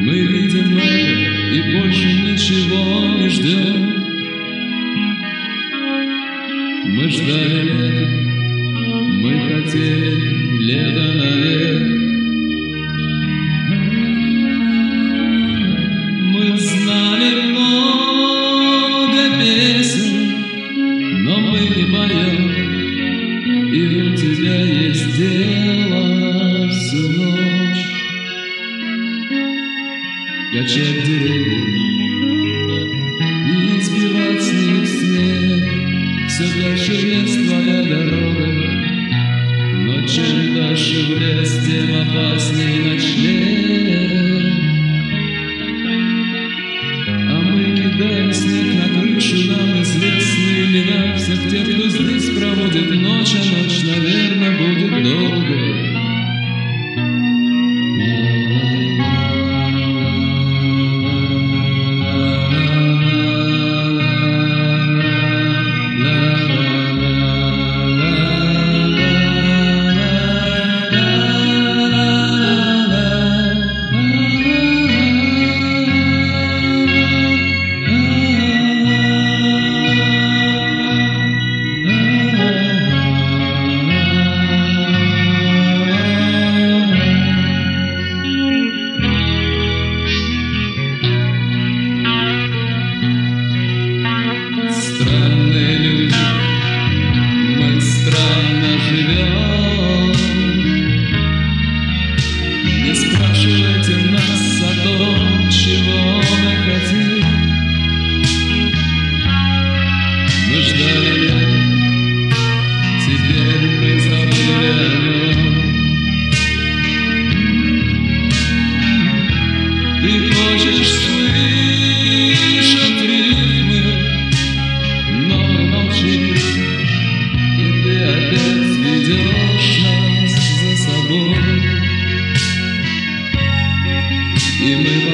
Мы видим это и больше ничего не ждем. Мы ждали лета, мы хотели лето навек. Мы знали много песен, но мы не поем. И у тебя есть дело всю ночь качать деревья и сбивать с них снег. Все дальше в лес твоя дорога, но чем дальше в лес, тем опасней ночлег. А мы кидаем снег на крышу, нам известны имена всех тех, кто здесь проводит ночь, а ночь, наверное, будет долгой. Странные люди, мы странно живем. Не спрашивайте нас о том, чего мы хотим. Мы ждали лета, теперь мы забыли о нем. Ты хочешь слышать рифмы, но мы молчим, и ты опять ведешь нас за собой. И мы